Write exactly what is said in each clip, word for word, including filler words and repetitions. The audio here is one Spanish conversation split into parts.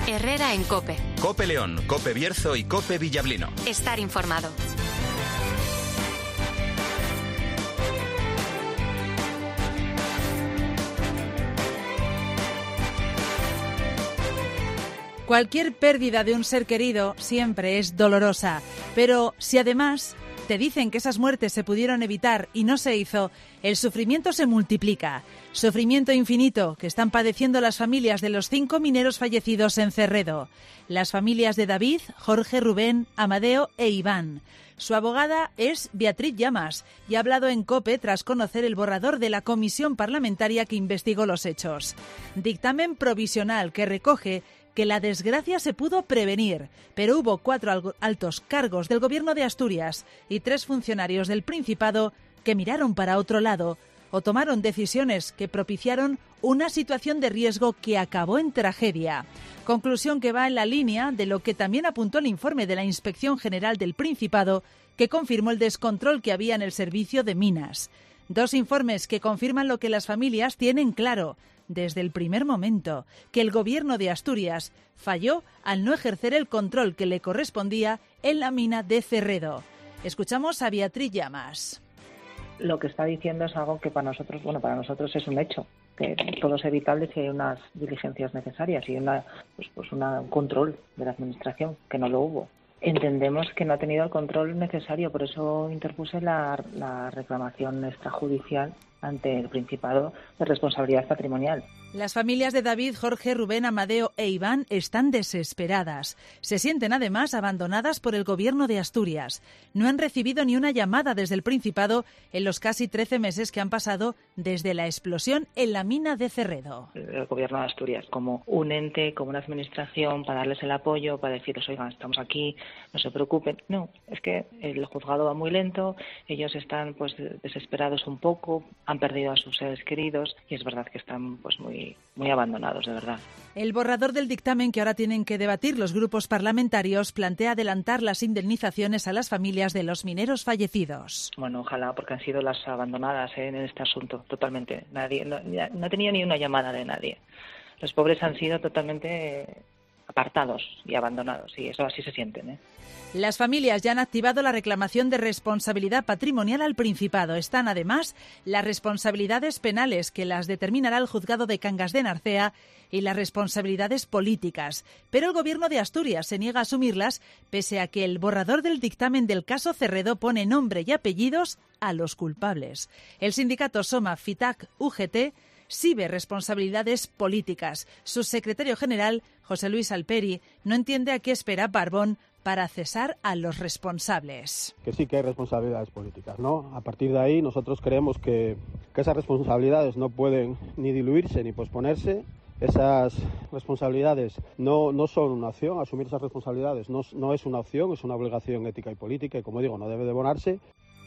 Herrera en COPE. COPE León, COPE Bierzo y COPE Villablino. Estar informado. Cualquier pérdida de un ser querido siempre es dolorosa, pero si además te dicen que esas muertes se pudieron evitar y no se hizo, el sufrimiento se multiplica. Sufrimiento infinito que están padeciendo las familias de los cinco mineros fallecidos en Cerredo. Las familias de David, Jorge, Rubén, Amadeo e Iván. Su abogada es Beatriz Llamas y ha hablado en COPE tras conocer el borrador de la comisión parlamentaria que investigó los hechos. Dictamen provisional que recoge que la desgracia se pudo prevenir, pero hubo cuatro altos cargos del Gobierno de Asturias y tres funcionarios del Principado que miraron para otro lado o tomaron decisiones que propiciaron una situación de riesgo que acabó en tragedia. Conclusión que va en la línea de lo que también apuntó el informe de la Inspección General del Principado, que confirmó el descontrol que había en el servicio de minas. Dos informes que confirman lo que las familias tienen claro desde el primer momento, que el Gobierno de Asturias falló al no ejercer el control que le correspondía en la mina de Cerredo. Escuchamos a Beatriz Llamas. Lo que está diciendo es algo que para nosotros, bueno, para nosotros es un hecho, que todo es evitable si hay unas diligencias necesarias y una, pues, pues una, un control de la administración, que no lo hubo. Entendemos que no ha tenido el control necesario, por eso interpuse la, la reclamación extrajudicial ante el Principado de responsabilidad patrimonial. Las familias de David, Jorge, Rubén, Amadeo e Iván están desesperadas. Se sienten además abandonadas por el Gobierno de Asturias. No han recibido ni una llamada desde el Principado en los casi trece meses que han pasado desde la explosión en la mina de Cerredo. El Gobierno de Asturias como un ente, como una administración, para darles el apoyo, para decirles, oigan, estamos aquí, no se preocupen. No, es que el juzgado va muy lento, ellos están pues desesperados un poco, han perdido a sus seres queridos y es verdad que están pues muy muy abandonados, de verdad. El borrador del dictamen que ahora tienen que debatir los grupos parlamentarios plantea adelantar las indemnizaciones a las familias de los mineros fallecidos. Bueno, ojalá, porque han sido las abandonadas ¿eh? en este asunto, totalmente. Nadie, no, no ha tenido ni una llamada de nadie. Los pobres han sido totalmente apartados y abandonados, y eso así se sienten, ¿eh? Las familias ya han activado la reclamación de responsabilidad patrimonial al Principado. Están, además, las responsabilidades penales, que las determinará el juzgado de Cangas de Narcea, y las responsabilidades políticas. Pero el Gobierno de Asturias se niega a asumirlas, pese a que el borrador del dictamen del caso Cerredo pone nombre y apellidos a los culpables. El sindicato Soma Fitac U G T sí ve responsabilidades políticas. Su secretario general, José Luis Alperi, no entiende a qué espera Barbón para cesar a los responsables. Que sí que hay responsabilidades políticas, ¿no? A partir de ahí nosotros creemos que, que esas responsabilidades no pueden ni diluirse ni posponerse. Esas responsabilidades no, no son una opción, asumir esas responsabilidades no, no es una opción, es una obligación ética y política y, como digo, no debe devorarse.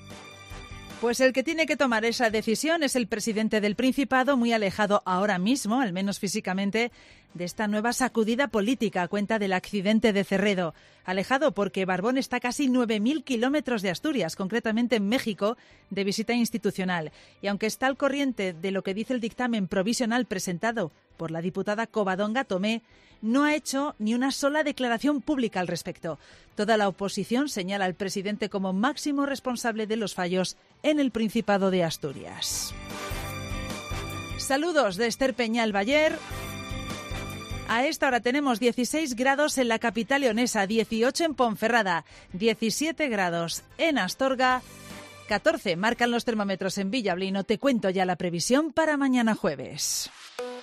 Pues el que tiene que tomar esa decisión es el presidente del Principado, muy alejado ahora mismo, al menos físicamente, de esta nueva sacudida política a cuenta del accidente de Cerredo. Alejado porque Barbón está a casi nueve mil kilómetros de Asturias, concretamente en México, de visita institucional. Y aunque está al corriente de lo que dice el dictamen provisional presentado por la diputada Covadonga Tomé, no ha hecho ni una sola declaración pública al respecto. Toda la oposición señala al presidente como máximo responsable de los fallos en el Principado de Asturias. Saludos de Esther Peñal Bayer. A esta hora tenemos dieciséis grados en la capital leonesa, dieciocho en Ponferrada, diecisiete grados en Astorga, catorce marcan los termómetros en Villablino. Te cuento ya la previsión para mañana jueves.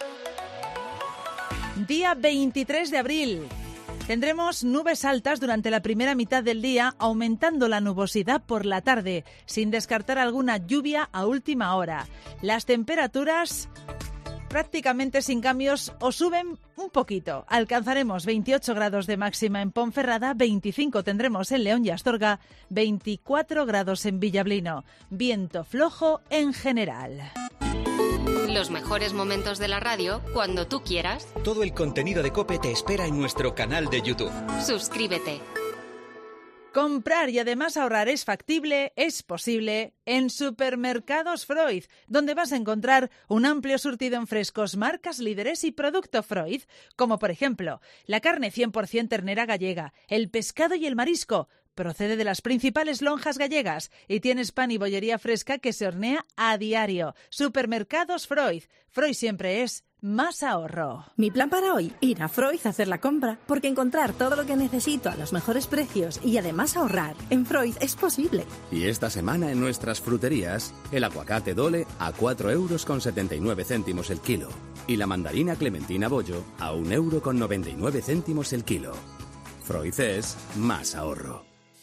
Día veintitrés de abril. Tendremos nubes altas durante la primera mitad del día, aumentando la nubosidad por la tarde, sin descartar alguna lluvia a última hora. Las temperaturas prácticamente sin cambios o suben un poquito. Alcanzaremos veintiocho grados de máxima en Ponferrada, veinticinco tendremos en León y Astorga, veinticuatro grados en Villablino. Viento flojo en general. Los mejores momentos de la radio cuando tú quieras. Todo el contenido de COPE te espera en nuestro canal de YouTube. Suscríbete. Comprar y además ahorrar es factible, es posible en Supermercados Freud, donde vas a encontrar un amplio surtido en frescos, marcas líderes y producto Freud, como por ejemplo la carne cien por ciento ternera gallega, el pescado y el marisco. Procede de las principales lonjas gallegas y tienes pan y bollería fresca que se hornea a diario. Supermercados Freud. Freud siempre es más ahorro. Mi plan para hoy, ir a Freud a hacer la compra, porque encontrar todo lo que necesito a los mejores precios y además ahorrar en Freud es posible. Y esta semana en nuestras fruterías, el aguacate Dole a cuatro euros con setenta y nueve céntimos el kilo y la mandarina Clementina Bollo a un euro con noventa y nueve céntimos el kilo. Freud es más ahorro.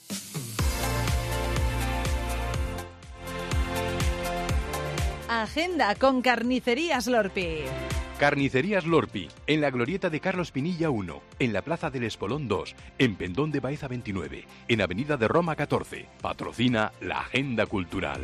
Agenda con Carnicerías Lorpi. Carnicerías Lorpi, en la glorieta de Carlos Pinilla uno, en la Plaza del Espolón dos, en Pendón de Baeza veintinueve, en Avenida de Roma catorce. Patrocina la Agenda Cultural.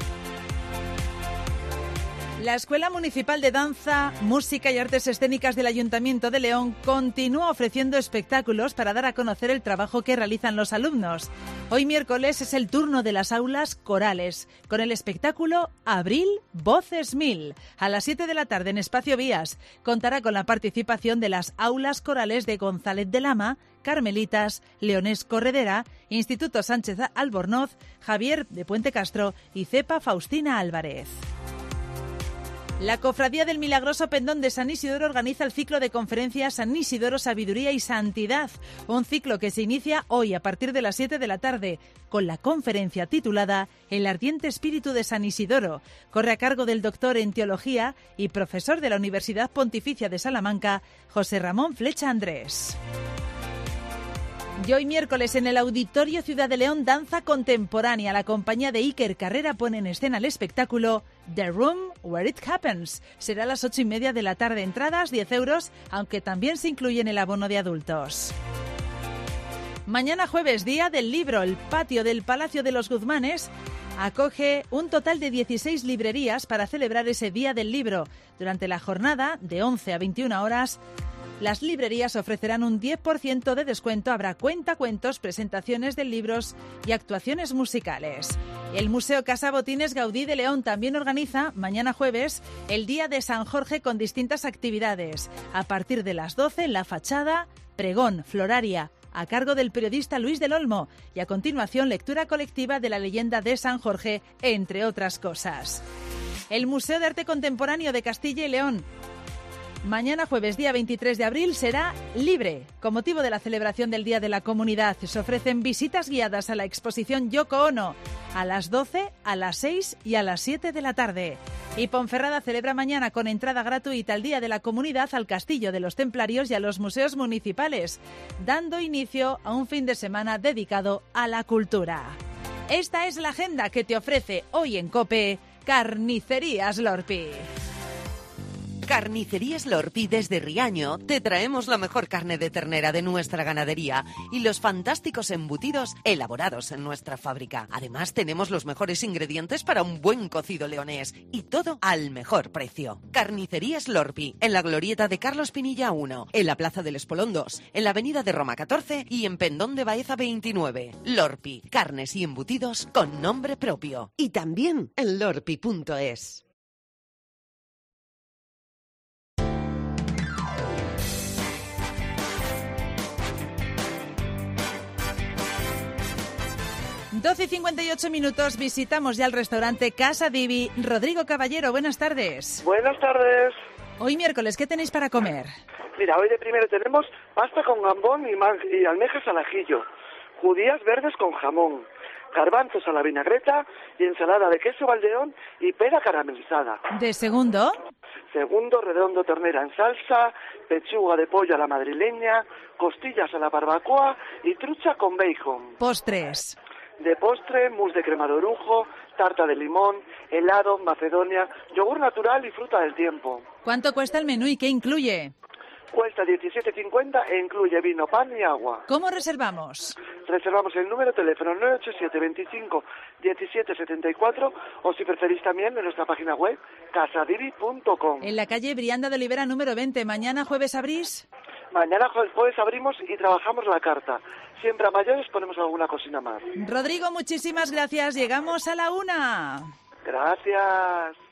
La Escuela Municipal de Danza, Música y Artes Escénicas del Ayuntamiento de León continúa ofreciendo espectáculos para dar a conocer el trabajo que realizan los alumnos. Hoy miércoles es el turno de las aulas corales, con el espectáculo Abril Voces Mil. A las siete de la tarde en Espacio Vías contará con la participación de las aulas corales de González de Lama, Carmelitas, Leonés Corredera, Instituto Sánchez Albornoz, Javier de Puente Castro y Cepa Faustina Álvarez. La Cofradía del Milagroso Pendón de San Isidoro organiza el ciclo de conferencias San Isidoro, Sabiduría y Santidad, un ciclo que se inicia hoy a partir de las siete de la tarde, con la conferencia titulada El ardiente espíritu de San Isidoro. Corre a cargo del doctor en Teología y profesor de la Universidad Pontificia de Salamanca, José Ramón Flecha Andrés. Y hoy miércoles en el Auditorio Ciudad de León, danza contemporánea. La compañía de Iker Carrera pone en escena el espectáculo The Room Where It Happens. Será a las ocho y media de la tarde. Entradas diez euros, aunque también se incluye en el abono de adultos. Mañana jueves, Día del Libro, el patio del Palacio de los Guzmanes acoge un total de dieciséis librerías para celebrar ese Día del Libro. Durante la jornada, de once a veintiuna horas, las librerías ofrecerán un diez por ciento de descuento, habrá cuentacuentos, presentaciones de libros y actuaciones musicales. El Museo Casa Botines Gaudí de León también organiza, mañana jueves, el Día de San Jorge con distintas actividades. A partir de las doce, en la fachada, pregón, floraria, a cargo del periodista Luis del Olmo, y a continuación lectura colectiva de la leyenda de San Jorge, entre otras cosas. El Museo de Arte Contemporáneo de Castilla y León, mañana jueves, día veintitrés de abril, será libre. Con motivo de la celebración del Día de la Comunidad, se ofrecen visitas guiadas a la exposición Yoko Ono a las doce, a las seis y a las siete de la tarde. Y Ponferrada celebra mañana con entrada gratuita el Día de la Comunidad al Castillo de los Templarios y a los museos municipales, dando inicio a un fin de semana dedicado a la cultura. Esta es la agenda que te ofrece hoy en COPE Carnicerías Lorpi. Carnicerías Lorpi desde Riaño te traemos la mejor carne de ternera de nuestra ganadería y los fantásticos embutidos elaborados en nuestra fábrica. Además tenemos los mejores ingredientes para un buen cocido leonés y todo al mejor precio. Carnicerías Lorpi en la glorieta de Carlos Pinilla uno, en la Plaza del Espolón dos, en la Avenida de Roma catorce y en Pendón de Baeza veintinueve. Lorpi, carnes y embutidos con nombre propio. Y también en lorpi punto es. doce y cincuenta y ocho minutos, visitamos ya el restaurante Casa Divi. Rodrigo Caballero, buenas tardes. Buenas tardes. Hoy miércoles, ¿qué tenéis para comer? Mira, hoy de primero tenemos pasta con gambón y, man- y almejas al ajillo, judías verdes con jamón, garbanzos a la vinagreta y ensalada de queso valdeón y pera caramelizada. ¿De segundo? Segundo, redondo ternera en salsa, pechuga de pollo a la madrileña, costillas a la barbacoa y trucha con bacon. Postres. De postre, mousse de crema de orujo, tarta de limón, helado, macedonia, yogur natural y fruta del tiempo. ¿Cuánto cuesta el menú y qué incluye? Cuesta diecisiete cincuenta e incluye vino, pan y agua. ¿Cómo reservamos? Reservamos el número de teléfono nueve ocho siete, veinticinco, diecisiete setenta y cuatro o si preferís también en nuestra página web casadivi punto com. En la calle Brianda de Olivera número veinte. ¿Mañana jueves abrís? Mañana jueves abrimos y trabajamos la carta. Siempre a mayores ponemos alguna cocina más. Rodrigo, muchísimas gracias. Llegamos a la una. Gracias.